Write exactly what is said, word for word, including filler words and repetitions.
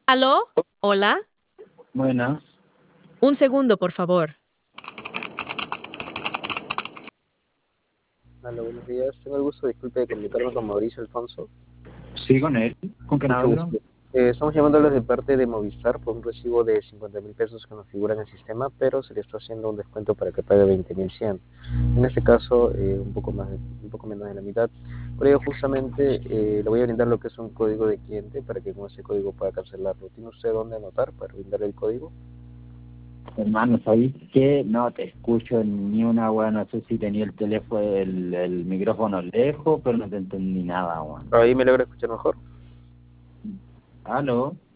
¿Aló? ¿Hola? Buenas. Un segundo, por favor. Hola, buenos días. Tengo el gusto, disculpe, de comunicarme con Mauricio Alfonso. Sí, con él. ¿Con quién Mucho hablo? gusto. Eh, estamos llamándoles de parte de Movistar por un recibo de cincuenta mil pesos que nos figura en el sistema, pero se le está haciendo un descuento para que pague veinte mil cien. En este caso, eh, un poco más, de- un poco menos de la mitad. Por ello, justamente, eh, le voy a brindar lo que es un código de cliente para que con ese código pueda cancelarlo. ¿Tiene usted dónde anotar para brindar el código? Hermano, ¿sabéis qué? No te escucho ni una weá. No sé si tenía el teléfono, el, el micrófono lejos, pero no te entendí nada, weón. Ahí me logra escuchar mejor. ¿Aló?